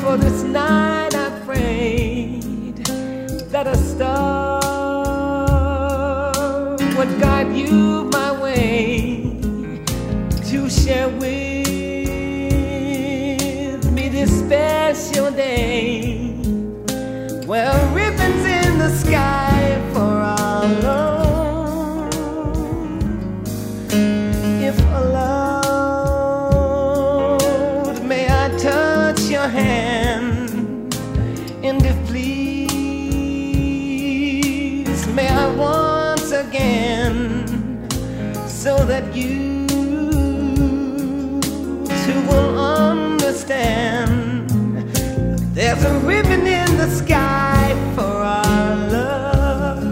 for this night I prayed that a star would guide you my way to share with me this special day. Well, ribbons in the sky for our love. If allowed, may I touch your hand, and if please, may I once again, so that you too will understand. There's a ribbon in the sky for our love.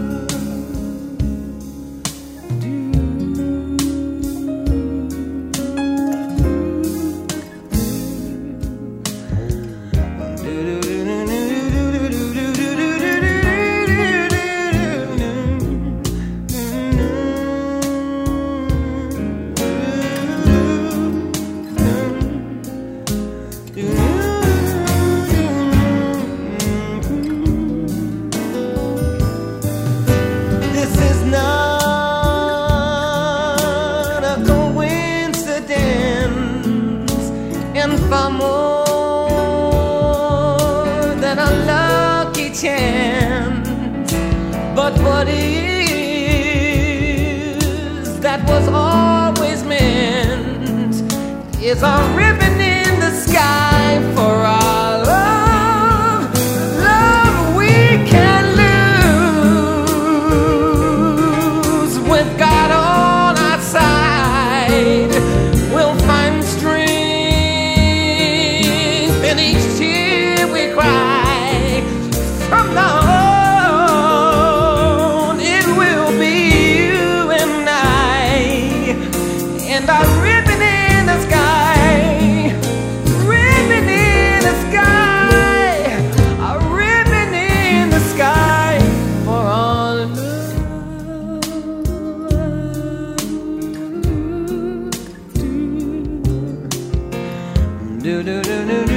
Far more than a lucky chance, but what is that was always meant is a ribbon in the sky for our love. Love we can lose with God on our side. We'll find strength in each tear we cry. From now on, it will be you and I, and our ribbon in the sky, ribbon in the sky, a ribbon in the sky for all love. Do do do do do.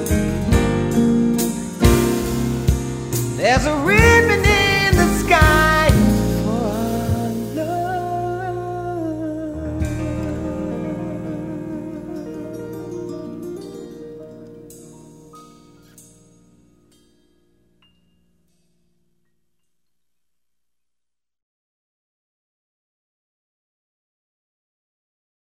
There's a ribbon in the sky